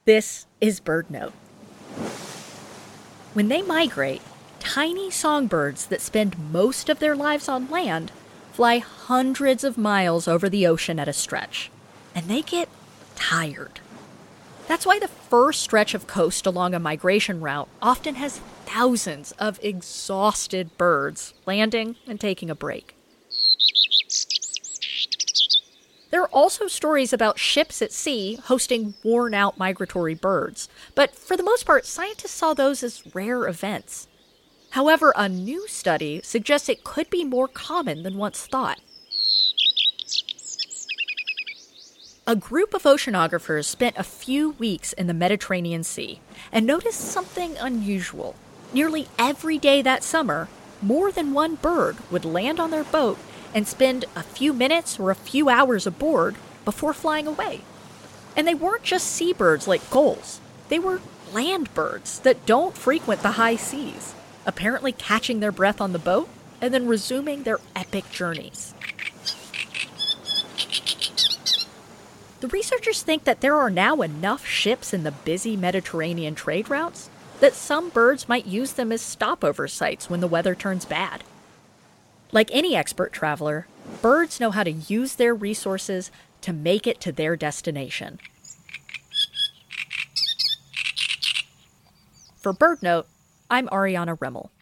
This is BirdNote. When they migrate, tiny songbirds that spend most of their lives on land fly hundreds of miles over the ocean at a stretch, and they get tired. That's why the first stretch of coast along a migration route often has thousands of exhausted birds landing and taking a break. There are also stories about ships at sea hosting worn-out migratory birds, but for the most part, scientists saw those as rare events. However, a new study suggests it could be more common than once thought. A group of oceanographers spent a few weeks in the Mediterranean Sea and noticed something unusual. Nearly every day that summer, more than one bird would land on their boat and spend a few minutes or a few hours aboard before flying away. And they weren't just seabirds like gulls. They were land birds that don't frequent the high seas, apparently catching their breath on the boat and then resuming their epic journeys. The researchers think that there are now enough ships in the busy Mediterranean trade routes that some birds might use them as stopover sites when the weather turns bad. Like any expert traveler, birds know how to use their resources to make it to their destination. For BirdNote, I'm Ariana Remmel.